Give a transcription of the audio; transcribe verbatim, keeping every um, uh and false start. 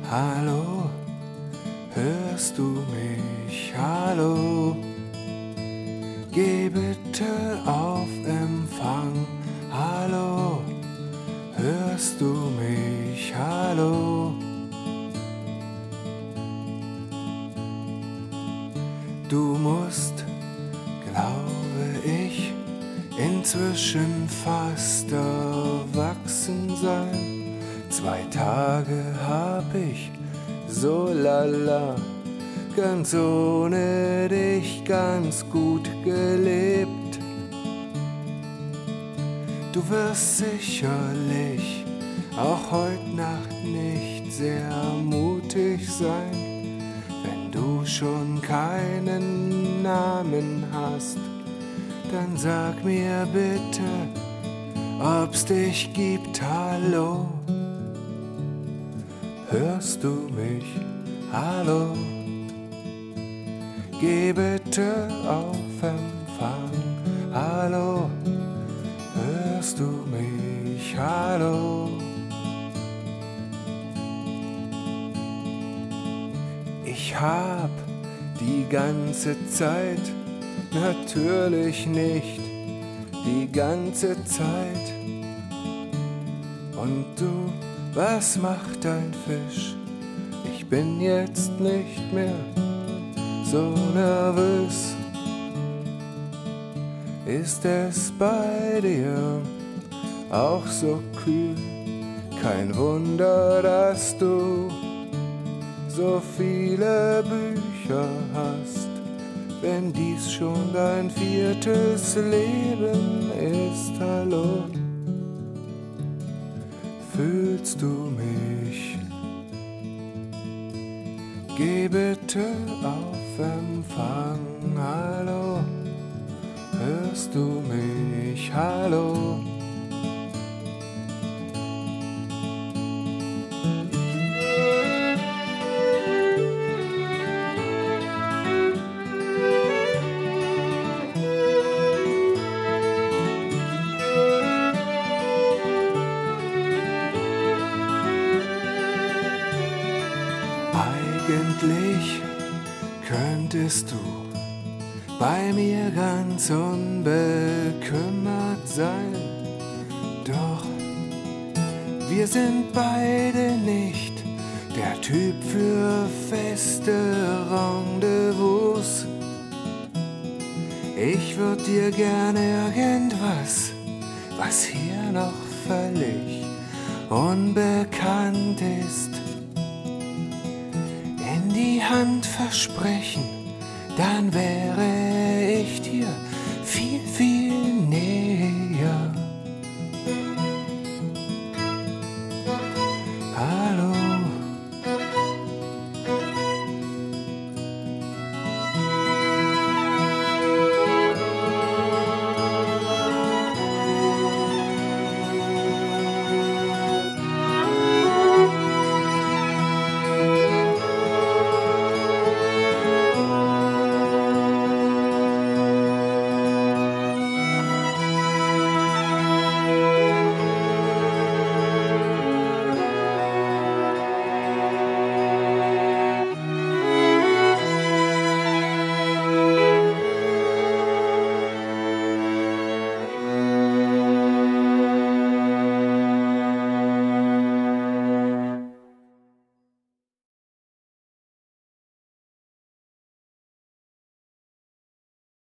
Hallo, hörst du mich? Hallo, geh bitte auf Empfang. Hallo, hörst du mich? Hallo, du musst, glaube ich, inzwischen fast erwachsen sein. Zwei Tage hab ich so lala, ganz ohne dich ganz gut gelebt. Du wirst sicherlich auch heut Nacht nicht sehr mutig sein, wenn du schon keinen Namen hast. Dann sag mir bitte, ob's dich gibt. Hallo, hörst du mich? Hallo, geh bitte auf Empfang. Hallo, hörst du mich? Hallo, ich hab die ganze Zeit, natürlich nicht die ganze Zeit. Und du, was macht dein Fisch? Ich bin jetzt nicht mehr so nervös. Ist es bei dir auch so kühl? Kein Wunder, dass du so viele Bücher hast, wenn dies schon dein viertes Leben ist. Hallo, fühlst du mich? Geh bitte auf Empfang. Hallo, hörst du mich? Hallo, eigentlich könntest du bei mir ganz unbekümmert sein, doch wir sind beide nicht der Typ für feste Rendezvous. Ich würd dir gerne irgendwas, was hier noch völlig unbekannt ist, in die Hand versprechen, dann wäre ich dir viel, viel